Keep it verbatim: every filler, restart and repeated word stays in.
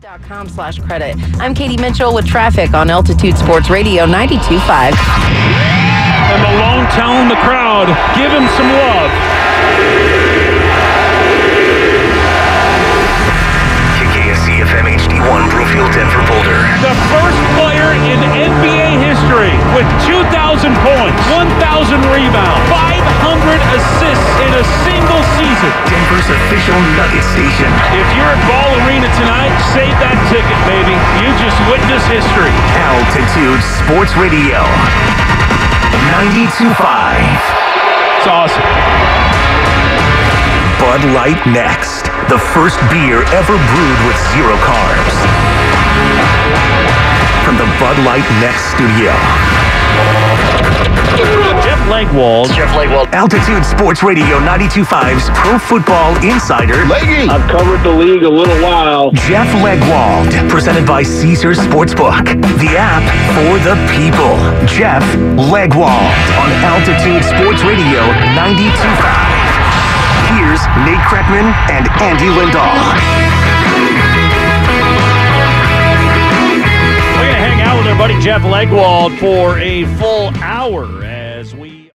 dot com slash credit. I'm Katie Mitchell with traffic on Altitude Sports Radio ninety-two point five. And Malone telling the crowd, give him some love. K K S C F M H D one, Broomfield, Denver, Boulder. The first player in N B A history with two thousand points, one thousand rebounds, five hundred assists in a single season. Denver's official Nugget station. If you're at Ball Arena tonight, save that ticket, baby. You just witnessed history. Altitude Sports Radio ninety-two point five. It's awesome. Bud Light next. The first beer ever brewed with zero carbs. From the Bud Light Next studio. Jeff Legwold. Jeff Legwold. Altitude Sports Radio ninety-two point five's Pro Football Insider. Leggy. I've covered the league a little while. Jeff Legwold. Presented by Caesars Sportsbook. The app for the people. Jeff Legwold on Altitude Sports Radio ninety-two point five. Here's Nate Kreckman and Andy Lindahl. We're going to hang out with our buddy Jeff Legwold for a full hour